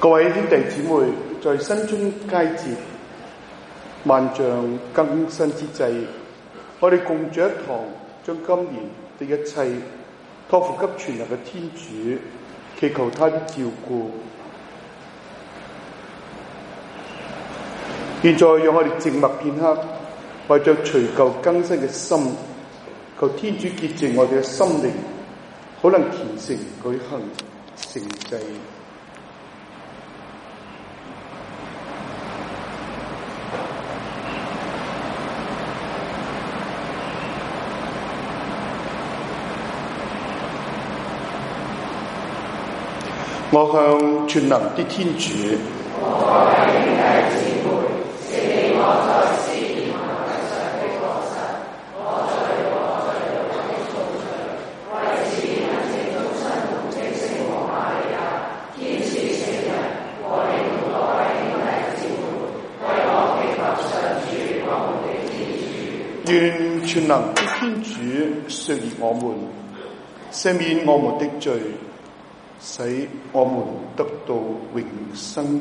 各位兄弟姊妹，在新春佳節、萬象更新之際，我哋共聚一堂，將今年的一切託付給全能嘅天主，祈求他的照顧。現在讓我哋靜默片刻，為着除舊更新嘅心，求天主潔淨我哋嘅心靈，好能虔誠舉行聖祭。我向全能的天主，願全能的天主赦免我們，赦免我們的罪，使我們得到永生。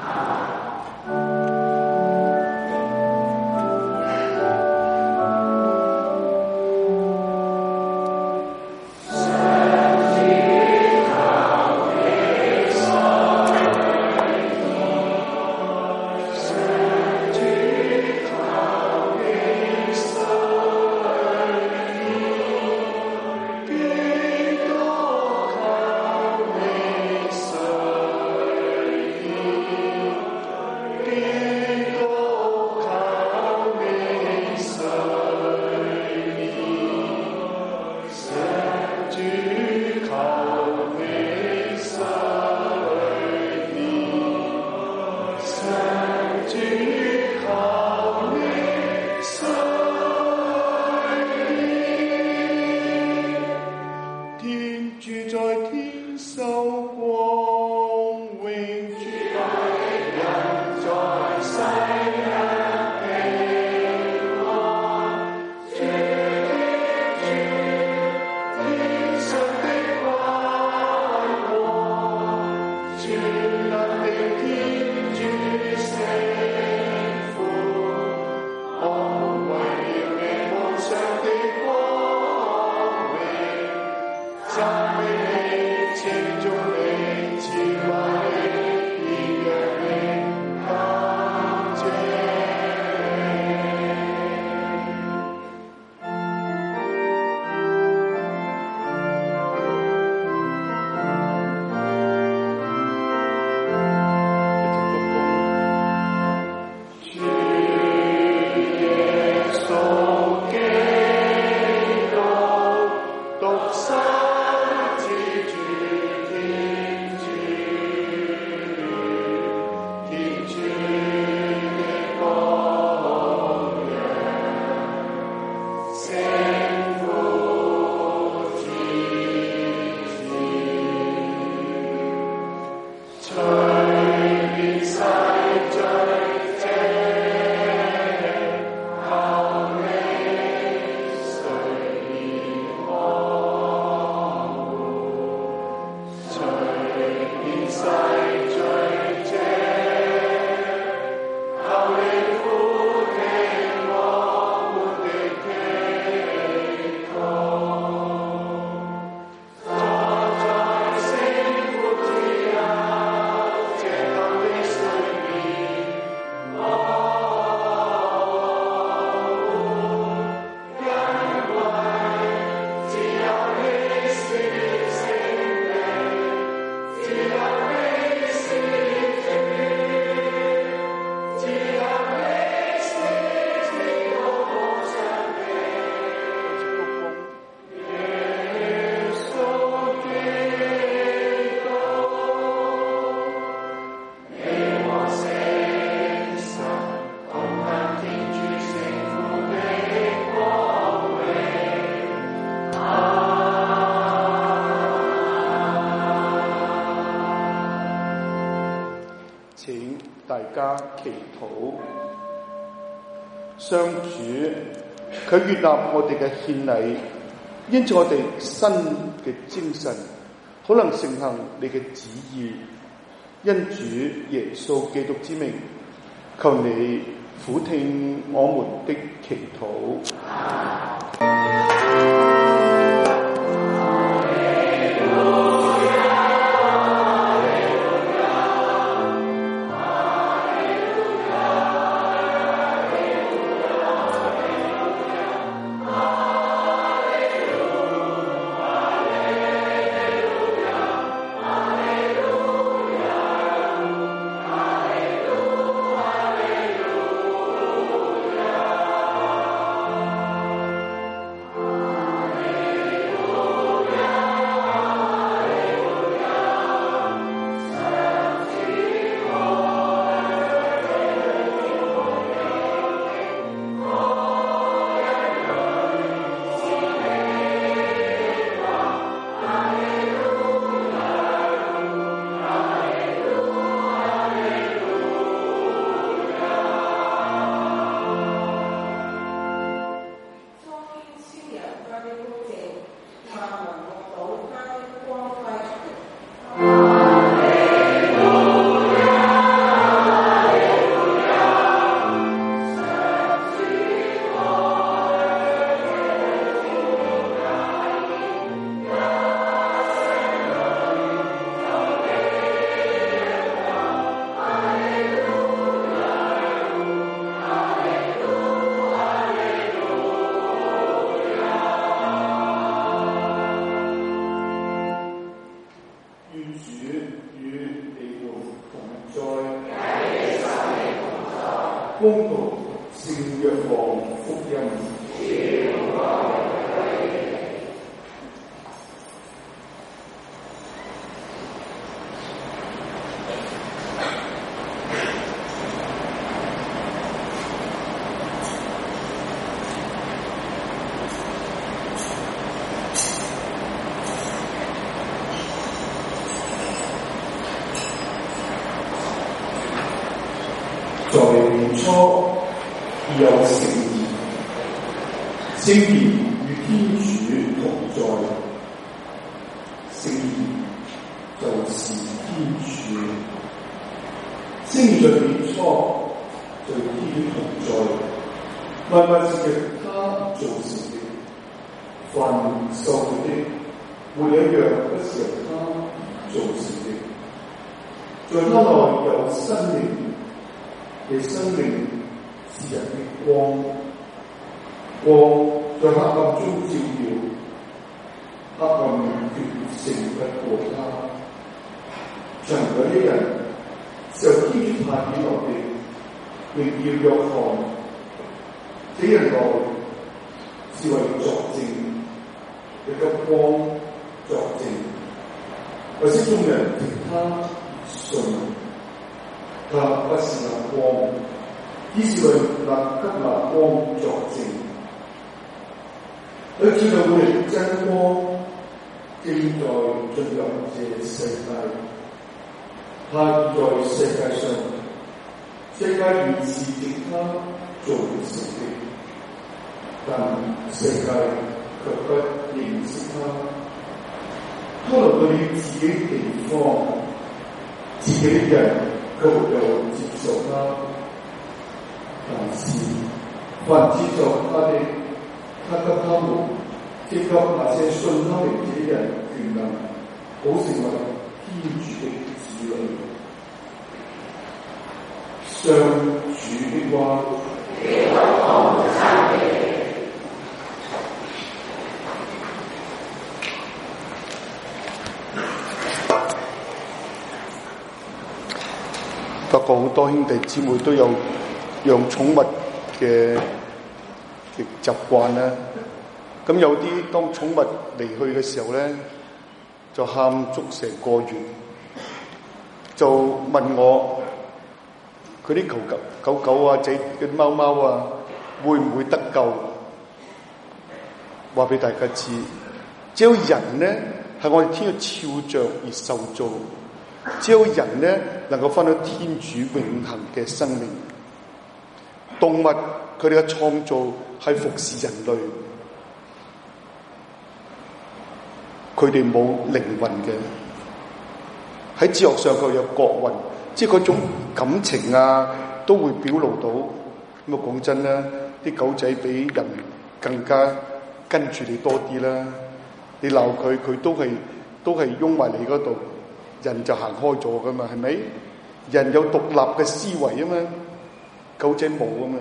祈禱，上主，佢悅納我哋嘅獻禮，因此我哋新嘅精神，可能承行你嘅旨意， 因主耶穌基督之名，求你俯聽我們的祈禱。恭讀聖約翰福音。在年初已有聖言，聖言與天主同在，聖言就是天主。聖言在年初在天同在，萬物是由他造成的，凡受造的沒有一樣不是由他造成的。在他內有生命，其生命是人的光，光在黑暗中照耀，黑暗決勝不過他。曾有一人受天主派遣來的，名叫約翰。這人來是為作證，為給光作證，為使眾人憑他信。他不是那光，只是為給那光作證。佢知道每日真光正在進入這世界，他在世界上，世界原是藉他造成的，但世界卻不認識他。他來到自己的地方，自己的人卻沒有接受他，但是凡接受他的，他給他們，即給那些信他名字的人權能，好成為天主的子女。上主的話。不過好多兄弟姊妹都有養寵物嘅習慣啦。咁有啲當寵物離去嘅時候咧，就喊足成個月，就問我佢啲狗狗啊、仔嘅貓貓啊，會唔會得救？話俾大家知，只有人咧係我哋天嘅肖像而受造。只有人咧能夠翻到天主永恆嘅生命，動物佢哋嘅創造係服侍人類，佢哋冇靈魂嘅， 喺哲學上佢有國運，即係嗰種感情啊，都會表露到。咁啊講真啦，啲狗仔比人更加跟住你多啲啦。你鬧佢，佢都係擁埋你嗰度，人就行開咗噶嘛，係咪？人有獨立嘅思維啊嘛，狗仔冇啊嘛。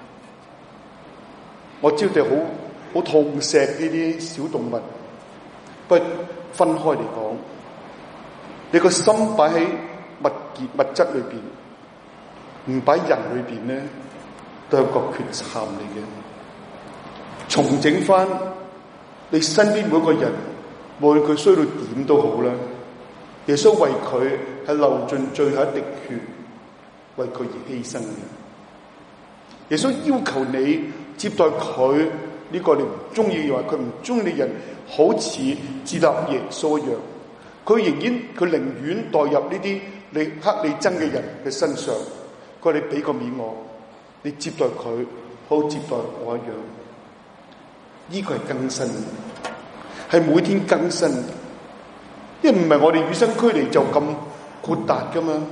我知道好痛錫呢啲小動物，不過分開嚟講，你個心擺喺物質裏邊，唔擺人裏邊咧，都係個缺陷嚟嘅。重整翻你身邊每個人，無論佢衰到點都好啦，耶穌為佢係流盡最後一滴血，為佢而犧牲嘅。耶穌要求你接待佢呢個你唔中意，又話佢唔中意嘅人，好似接納耶穌一樣。佢寧願代入呢啲你黑你憎嘅人嘅身上。佢話你俾個面我，你接待佢，好接待我一樣。呢個係更新，係每天更新。因為唔係我哋與生俱嚟就咁豁達噶嘛。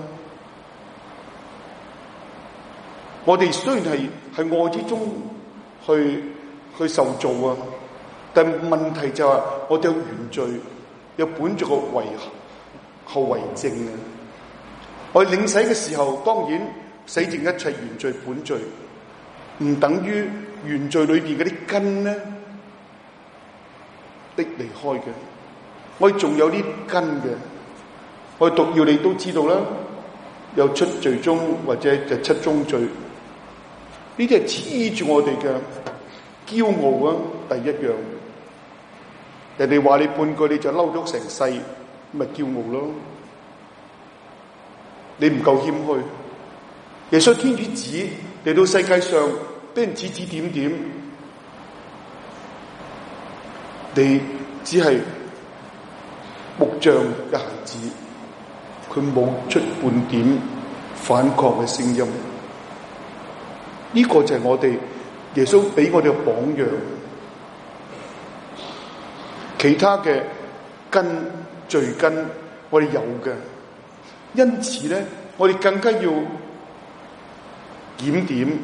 我哋雖然係愛之中去受造啊，但問題就係我哋有原罪，有本着個後遺症啊。我哋領洗嘅時候，當然洗淨一切原罪本罪，唔等於原罪裏邊嗰啲根咧的離開嘅。我哋仲有啲根嘅，我哋讀要你都知道啦，有出罪宗或者就七宗罪。呢啲係黐住我哋嘅驕傲啊！第一樣，人哋話你半句你就嬲咗成世，咪驕傲咯。你唔夠謙虛，耶穌天主子嚟到世界上，俾人指指點點，你只係木匠嘅孩子，佢冇出半點反抗嘅聲音。呢個就係我哋耶穌俾我哋嘅榜樣，其他嘅罪根我哋有嘅，因此咧，我哋更加要檢點。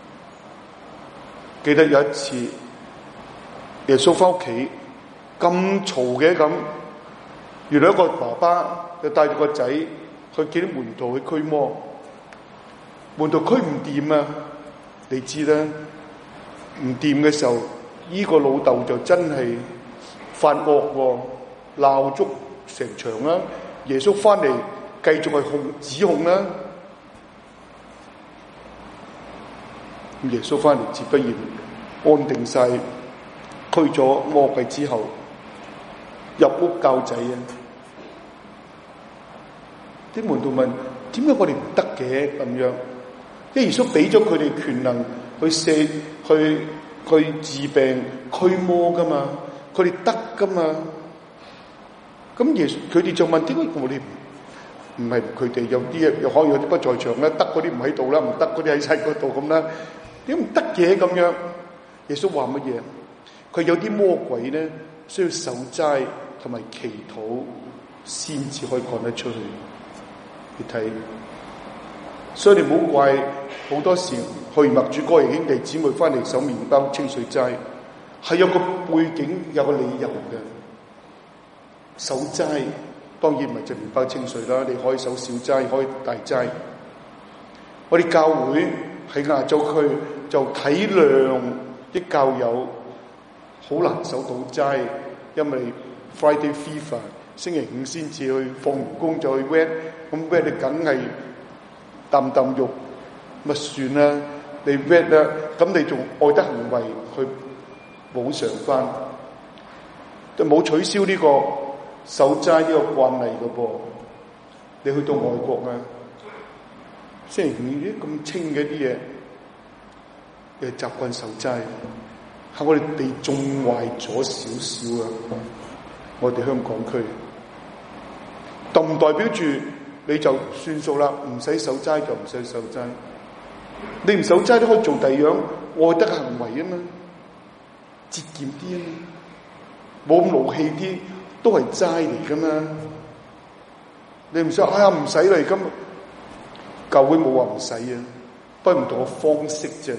記得有一次，耶穌翻屋企咁嘈嘅咁，原來一個爸爸就帶住個仔去見啲門徒去驅魔，門徒驅唔掂啊！你知啦，唔掂嘅時候，呢個老豆就真係發惡，鬧足成場啦。耶穌翻嚟繼續去指控啦。耶穌翻嚟自不然安定晒，驅咗魔鬼之後，入屋教仔啊！啲門徒問：點解我哋唔得嘅咁樣？因為耶穌俾咗佢哋權能去治病驅魔噶嘛，佢哋得噶嘛。咁佢哋就問：點解我哋唔係佢哋？有啲又可以有啲不在場啦，得嗰啲唔喺度啦，唔得嗰啲喺晒嗰度咁啦。點唔得嘅咁樣？耶穌話乜嘢？佢有啲魔鬼咧，需要守齋同埋祈禱先至可以趕得出去。你睇。所以你唔好怪，好多時去默主哥兒兄弟姊妹翻嚟守麵包清水齋，係有個背景，有個理由嘅。守齋當然唔係就麵包清水啦，你可以守小齋，可以大齋。我哋教會喺亞洲區就體諒啲教友好難守到齋，因為 Friday Fever 星期五先至去放完工就去 wet， 咁 wet 你梗係啖啖肉咪算啦，你 wet 啦，咁你仲愛德行為去補償翻，就冇取消呢個守齋呢個慣例嘅噃。你去到外國啊，星期五啲咁清嘅啲嘢，你習慣守齋，係我哋被縱壞咗少少啊！我哋香港區，就唔代表住你就算數啦，唔使守齋就唔使守齋。你唔守齋都可以做第二樣愛德行為啊嘛，節儉啲啊嘛，冇咁勞氣啲，都係齋嚟噶嘛。 你唔想唔使啦，今教會冇話唔使啊，不過唔同嘅方式啫。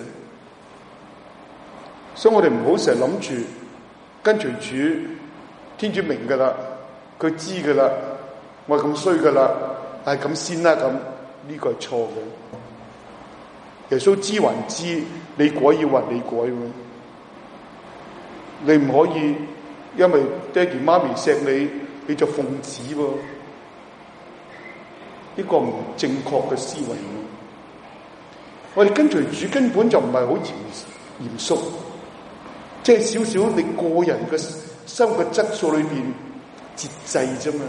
所以我哋唔好成日諗住跟隨主，天主明噶啦，佢知噶啦，我係咁衰噶啦，咁先啦，咁呢個係錯嘅。耶穌知還知，你改要還你改喎。你唔可以因為爹哋媽咪錫你，你就奉旨喎。呢個唔正確嘅思維。我哋跟隨主根本就唔係好嚴肅，即係少少你個人嘅生活質素裏邊節制啫嘛。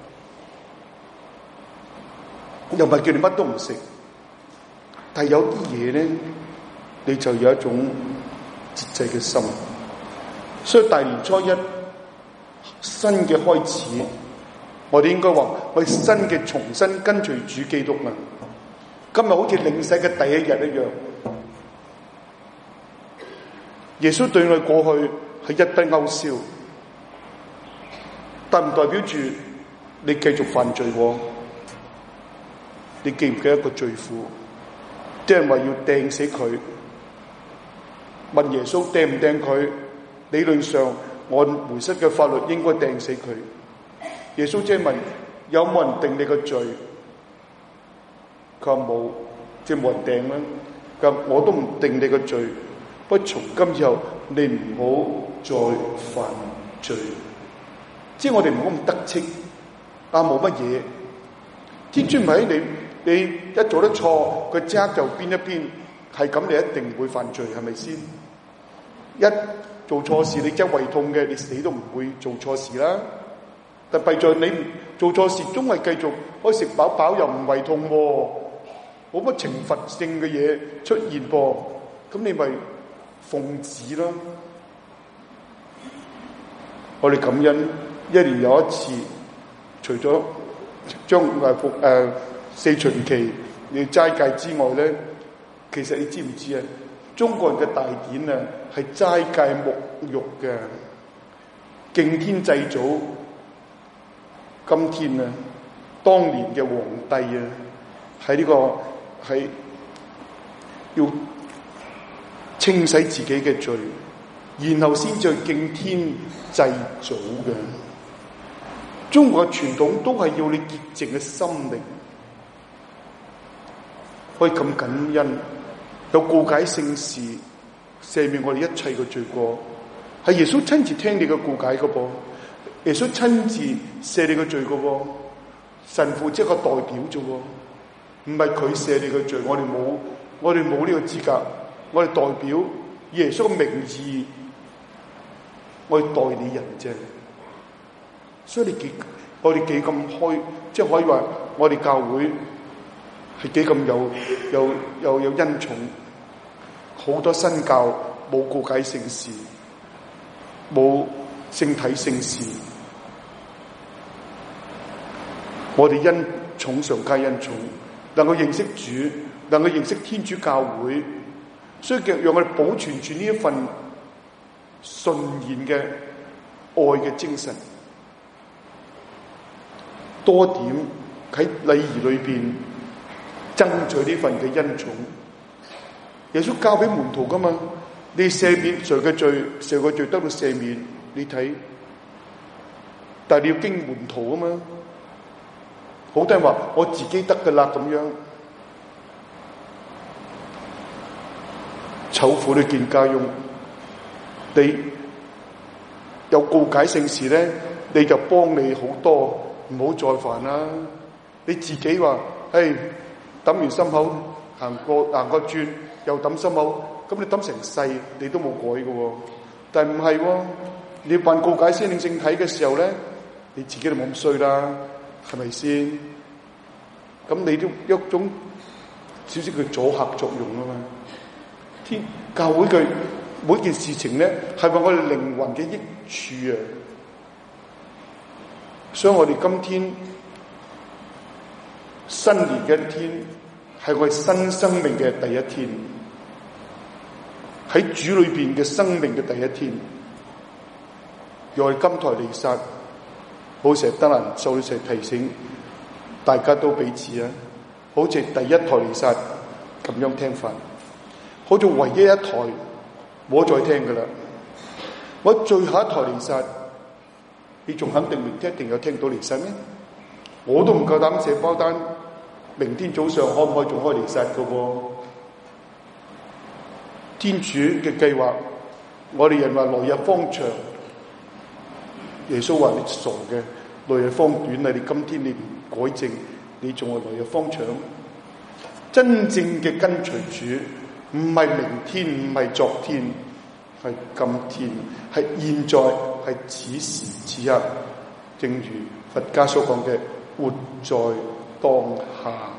又唔係叫你乜都唔食，但係有啲嘢咧，你就有一種節制嘅心。所以大年初一新嘅開始，我哋應該話我哋新嘅重新跟隨主基督啊！今日好似領洗嘅第一日一樣，耶穌對我哋過去係一筆勾銷，但唔代表住你繼續犯罪喎。你記唔記得一個罪婦？啲人話要掟死佢，問耶穌掟唔掟佢？理論上按梅瑟嘅法律應該掟死佢。耶穌即係問有冇人定你個罪？佢話冇，即係冇人掟啦。咁我都唔定你個罪，不過從今以後你唔好再犯罪。即係我哋唔好咁得戚，冇乜嘢。天主唔係你一做得錯，佢即刻就邊一邊係咁，你一定會犯罪，係咪先？一做錯事，你真係胃痛嘅，你死都唔會做錯事啦。但弊在你做錯事，終係繼續可以食飽飽又唔胃痛喎，冇乜懲罰性嘅嘢出現噃，咁你咪奉旨咯。我哋感恩一年有一次，除咗將四旬期要齋戒之外咧，其實你知唔知啊？中國人嘅大典啊，係齋戒沐浴嘅，敬天祭祖。今天啊，當年嘅皇帝啊，喺呢個係要清洗自己嘅罪，然後先至敬天祭祖嘅。中國嘅傳統都係要你潔淨嘅心靈，可以咁感恩，有告解聖事，赦免我哋一切嘅罪過。係耶穌親自聽你嘅告解嘅噃，耶穌親自赦你嘅罪嘅喎，神父即係個代表啫喎，唔係佢赦你嘅罪，我哋冇呢個資格，我哋代表耶穌嘅名義，我哋代理人啫。所以我哋幾咁開，即係可以話我哋教會係幾咁有恩寵，好多新教冇告解聖事，冇聖體聖事，我哋恩寵上加恩寵，能夠認識主，能夠認識天主教會，所以讓我哋保存住呢一份純然嘅愛嘅精神。多點喺禮儀裏邊爭取呢份嘅恩寵。耶穌交俾門徒噶嘛，你赦免誰嘅罪，誰嘅罪得到赦免。你睇，但係你要經門徒啊嘛。好多人話我自己得噶啦咁樣，醜婦都見家翁，你有告解聖事咧，你就幫你好多。唔好再煩啦！你自己話，抌完心口，行個轉，又抌心口，咁你抌成世，你都冇改嘅喎。但係唔係喎？你辦告解先領聖體嘅時候咧，你自己都冇咁衰啦，係咪先？咁你都一種少少嘅阻嚇作用啊嘛。教會嘅每件事情咧，係為我哋靈魂嘅益處啊！所以我哋今天新年嘅一天，係我哋新生命嘅第一天，喺主裏邊嘅生命嘅第一天。讓我哋金台彌撒，好成日得閒，數成提醒， 大家都彼此啊，好似第一台彌撒咁樣聽法，好似唯一一台冇再聽噶啦。我最後一台彌撒，你仲肯定明天一定有聽到彌撒咩？我都唔夠膽寫包單，明天早上可唔可以仲開彌撒噶喎？天主嘅計劃，我哋人話來日方長，耶穌話你傻嘅，來日方短啊！你今天你唔改正，你仲話來日方長？真正嘅跟隨主，唔係明天，唔係昨天，係今天，係現在，係此時此刻。正如佛家所講嘅，活在當下。